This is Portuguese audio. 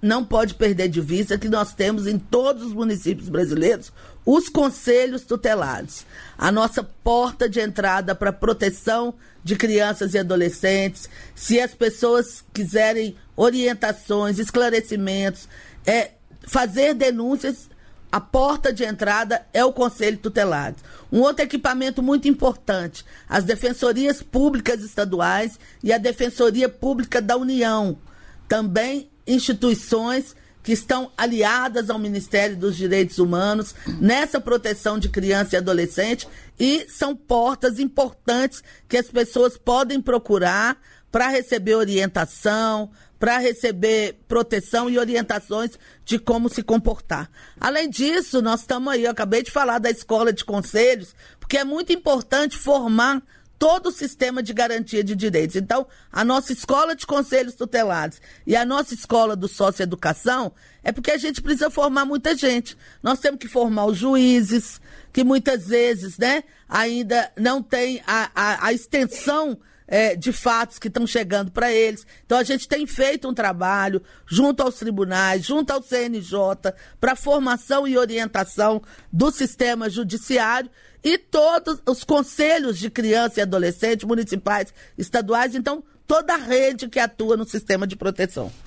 não pode perder de vista que nós temos em todos os municípios brasileiros os conselhos tutelados. A nossa porta de entrada para proteção de crianças e adolescentes. Se as pessoas quiserem orientações, esclarecimentos, fazer denúncias, a porta de entrada é o Conselho Tutelado. Um outro equipamento muito importante, as Defensorias Públicas Estaduais e a Defensoria Pública da União. Também instituições que estão aliadas ao Ministério dos Direitos Humanos nessa proteção de criança e adolescente, e são portas importantes que as pessoas podem procurar para receber orientação, para receber proteção e orientações de como se comportar. Além disso, nós estamos aí, eu acabei de falar da Escola de Conselhos, porque é muito importante formar todo o sistema de garantia de direitos. Então, a nossa Escola de Conselhos Tutelados e a nossa Escola do Socioeducação é porque a gente precisa formar muita gente. Nós temos que formar os juízes, que muitas vezes, ainda não tem a extensão de fatos que estão chegando para eles. Então, a gente tem feito um trabalho junto aos tribunais, junto ao CNJ, para formação e orientação do sistema judiciário e todos os conselhos de criança e adolescente, municipais, estaduais, então, toda a rede que atua no sistema de proteção.